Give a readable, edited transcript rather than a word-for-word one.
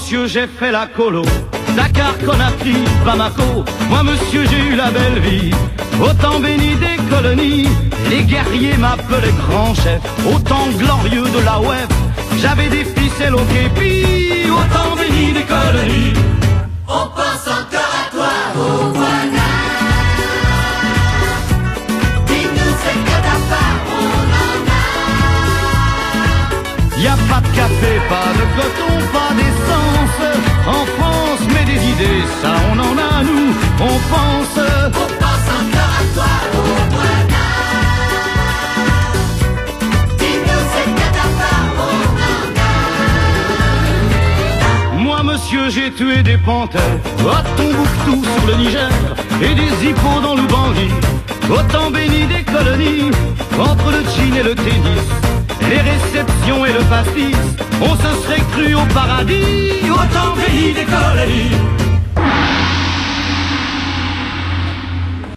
monsieur, j'ai fait la colo. Dakar, Conakry, Bamako. Moi, monsieur, j'ai eu la belle vie. Au temps béni des colonies, les guerriers m'appelaient grand chef. Au temps glorieux de la web, j'avais des ficelles au képi. Au temps béni des colonies, on pense encore à toi, oh voilà. Dis-nous ce que t'as pas, on en a. y a pas de café, pas de coton, pas d'essence en France, mais des idées, ça on en a nous, on pense. On pense encore à toi, oh voilà. Dis-nous ce que t'as pas, on en a. Moi monsieur, j'ai tué des panthères à Tombouctou sur le Niger et des hippos dans l'Oubangui. Au temps béni des colonies, entre le Tchine et le tennis, les réceptions et le pastis, on se serait cru au paradis. Au temps béni des colonies.